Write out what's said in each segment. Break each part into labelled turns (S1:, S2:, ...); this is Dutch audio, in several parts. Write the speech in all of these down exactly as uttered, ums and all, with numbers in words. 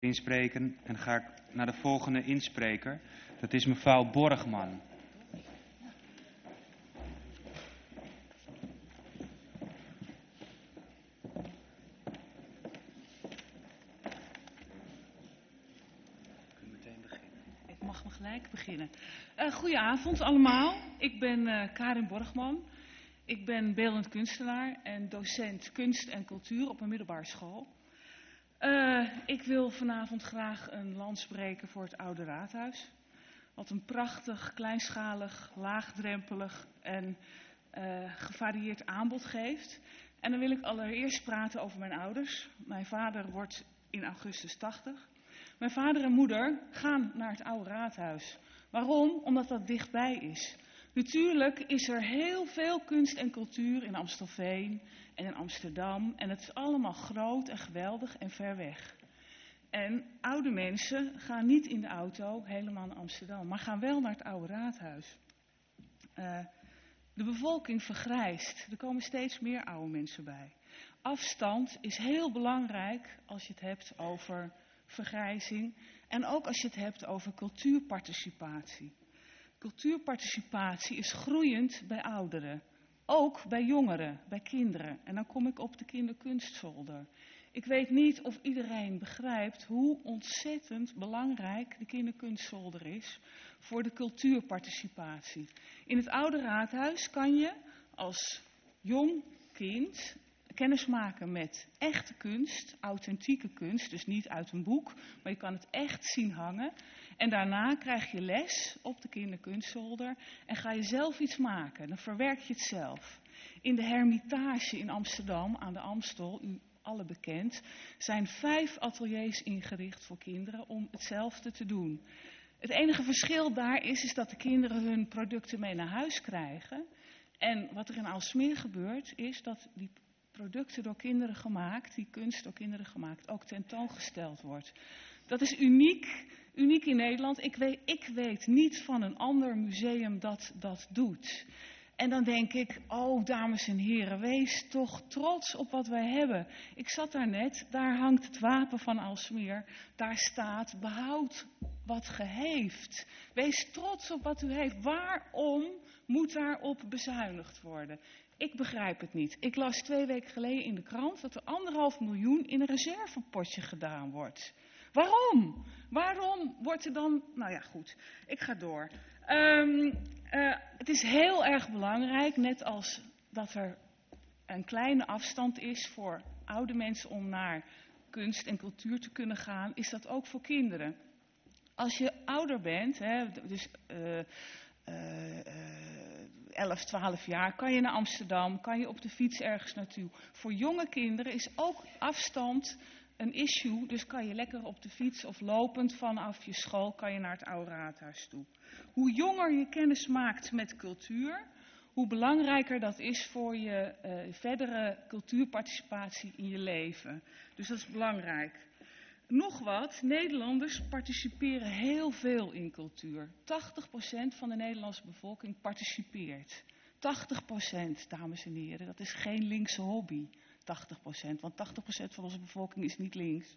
S1: inspreken en ga ik naar de volgende inspreker. Dat is mevrouw Borgman.
S2: Ik mag maar gelijk beginnen. Uh, goedenavond allemaal. Ik ben uh, Karin Borgman. Ik ben beeldend kunstenaar en docent kunst en cultuur op een middelbare school. Uh, ik wil vanavond graag een lans breken voor het Oude Raadhuis. Wat een prachtig, kleinschalig, laagdrempelig en uh, gevarieerd aanbod geeft. En dan wil ik allereerst praten over mijn ouders. Mijn vader wordt in augustus tachtig. Mijn vader en moeder gaan naar het Oude Raadhuis. Waarom? Omdat dat dichtbij is. Natuurlijk is er heel veel kunst en cultuur in Amstelveen en in Amsterdam. En het is allemaal groot en geweldig en ver weg. En oude mensen gaan niet in de auto helemaal naar Amsterdam, maar gaan wel naar het Oude Raadhuis. Uh, de bevolking vergrijst. Er komen steeds meer oude mensen bij. Afstand is heel belangrijk als je het hebt over vergrijzing en ook als je het hebt over cultuurparticipatie. Cultuurparticipatie is groeiend bij ouderen, ook bij jongeren, bij kinderen. En dan kom ik op de kinderkunstzolder. Ik weet niet of iedereen begrijpt hoe ontzettend belangrijk de kinderkunstzolder is voor de cultuurparticipatie. In het Oude Raadhuis kan je als jong kind kennis maken met echte kunst, authentieke kunst, dus niet uit een boek, maar je kan het echt zien hangen. En daarna krijg je les op de kinderkunstzolder en ga je zelf iets maken. Dan verwerk je het zelf. In de Hermitage in Amsterdam, aan de Amstel, u alle bekend, zijn vijf ateliers ingericht voor kinderen om hetzelfde te doen. Het enige verschil daar is, is dat de kinderen hun producten mee naar huis krijgen. En wat er in Aalsmeer gebeurt, is dat die producten door kinderen gemaakt, die kunst door kinderen gemaakt, ook tentoongesteld wordt. Dat is uniek, uniek in Nederland. Ik weet, ik weet niet van een ander museum dat dat doet. En dan denk ik, oh dames en heren, wees toch trots op wat wij hebben. Ik zat daar net, daar hangt het wapen van Aalsmeer. Daar staat, behoud wat ge heeft. Wees trots op wat u heeft. Waarom moet daarop bezuinigd worden? Ik begrijp het niet. Ik las twee weken geleden in de krant dat er anderhalf miljoen in een reservepotje gedaan wordt. Waarom? Waarom wordt er dan... Nou ja, goed. Ik ga door. Um, uh, het is heel erg belangrijk, net als dat er een kleine afstand is voor oude mensen om naar kunst en cultuur te kunnen gaan, is dat ook voor kinderen. Als je ouder bent, hè, dus uh, uh, uh, elf, twaalf jaar, kan je naar Amsterdam, kan je op de fiets ergens naartoe. Voor jonge kinderen is ook afstand een issue, dus kan je lekker op de fiets of lopend vanaf je school kan je naar het Oude Raadhuis toe. Hoe jonger je kennis maakt met cultuur, hoe belangrijker dat is voor je uh, verdere cultuurparticipatie in je leven. Dus dat is belangrijk. Nog wat, Nederlanders participeren heel veel in cultuur. tachtig procent van de Nederlandse bevolking participeert. tachtig procent, dames en heren, dat is geen linkse hobby. tachtig procent, want tachtig procent van onze bevolking is niet links.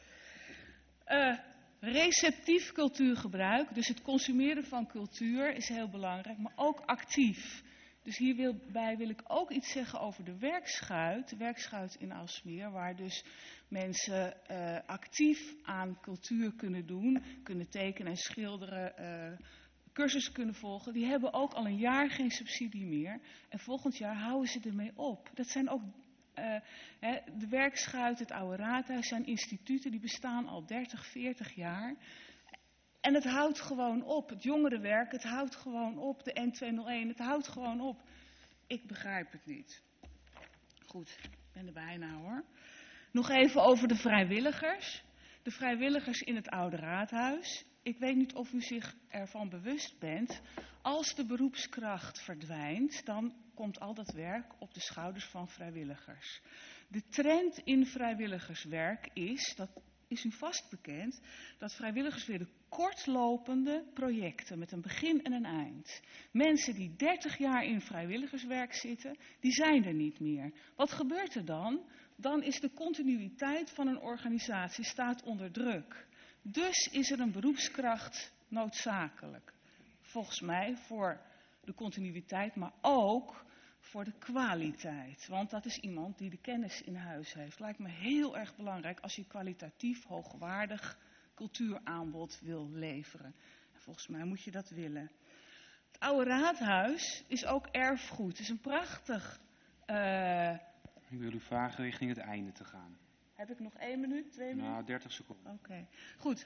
S2: Uh, receptief cultuurgebruik, dus het consumeren van cultuur is heel belangrijk, maar ook actief. Dus hierbij wil ik ook iets zeggen over de werkschuit, de werkschuit in Aalsmeer, waar dus mensen uh, actief aan cultuur kunnen doen, kunnen tekenen en schilderen, uh, cursussen kunnen volgen. Die hebben ook al een jaar geen subsidie meer en volgend jaar houden ze ermee op. Dat zijn ook uh, hè, de werkschuit, het Oude Raadhuis zijn instituten die bestaan al dertig, veertig jaar. En het houdt gewoon op. Het jongerenwerk, het houdt gewoon op. De N tweehonderdéén, het houdt gewoon op. Ik begrijp het niet. Goed, ik ben er bijna hoor. Nog even over de vrijwilligers. De vrijwilligers in het Oude Raadhuis. Ik weet niet of u zich ervan bewust bent. Als de beroepskracht verdwijnt, dan komt al dat werk op de schouders van vrijwilligers. De trend in vrijwilligerswerk is, dat is u vast bekend, dat vrijwilligers willen kortlopende projecten met een begin en een eind. Mensen die dertig jaar in vrijwilligerswerk zitten, die zijn er niet meer. Wat gebeurt er dan? dan is de continuïteit van een organisatie staat onder druk. Dus is er een beroepskracht noodzakelijk. Volgens mij voor de continuïteit, maar ook voor de kwaliteit. Want dat is iemand die de kennis in huis heeft. Lijkt me heel erg belangrijk als je kwalitatief hoogwaardig cultuuraanbod wil leveren. Volgens mij moet je dat willen. Het oude raadhuis is ook erfgoed. Het is een prachtig... Uh...
S1: Ik wil u vragen richting het einde te gaan.
S2: Heb ik nog één minuut, twee minuten?
S1: Nou, dertig seconden.
S2: Oké, okay. Goed.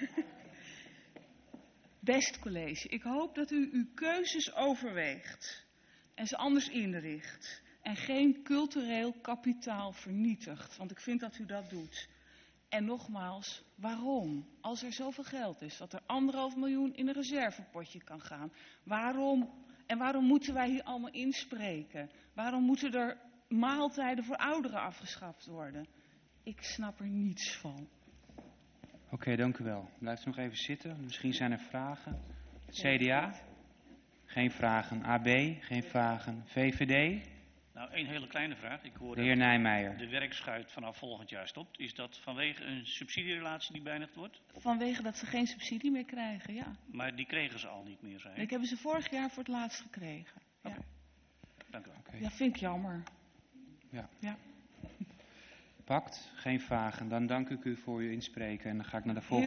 S2: Best college, ik hoop dat u uw keuzes overweegt en ze anders inricht. En geen cultureel kapitaal vernietigt, want ik vind dat u dat doet. En nogmaals, waarom? Als er zoveel geld is, dat er anderhalf miljoen in een reservepotje kan gaan. Waarom? En waarom moeten wij hier allemaal inspreken? Waarom moeten er maaltijden voor ouderen afgeschaft worden? Ik snap er niets van.
S1: Oké, okay, dank u wel. Blijft nog even zitten. Misschien zijn er vragen. Het C D A? Geen vragen. A B? Geen vragen. V V D?
S3: Nou, één hele kleine vraag. Ik hoor
S1: de heer Nijmeijer.
S3: De werkschuit vanaf volgend jaar stopt. Is dat vanwege een subsidierelatie die beëindigd wordt?
S2: Vanwege dat ze geen subsidie meer krijgen, ja.
S3: Maar die kregen ze al niet meer, zei je?
S2: Ik heb ze vorig jaar voor het laatst gekregen. Ja.
S3: Okay. Dank u wel.
S1: Okay.
S2: Ja, vind ik jammer.
S1: Ja.
S2: Ja.
S1: Pakt, geen vragen. Dan dank ik u voor uw inspreken en dan ga ik naar de volgende.